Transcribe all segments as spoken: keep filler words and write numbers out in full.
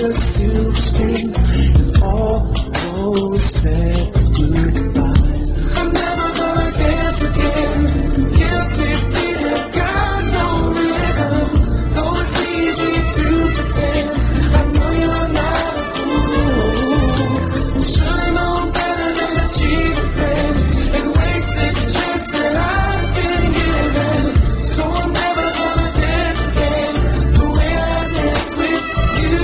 a silver screen, and all those sad goodbyes. I'm never gonna dance again. Guilty feet have got no rhythm. Though it's easy to pretend, I know you're not a fool. Should've known better than to cheat a friend and waste this chance that I've been given. So I'm never gonna dance again the way I dance with you.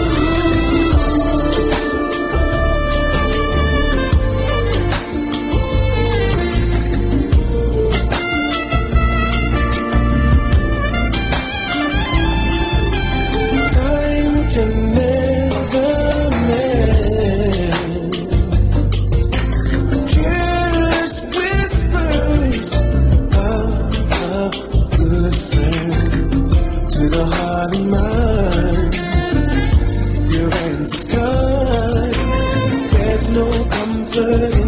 Time can never mend careless whispers of a good friend to the heart and mind. Your answer's gone. There's no comfort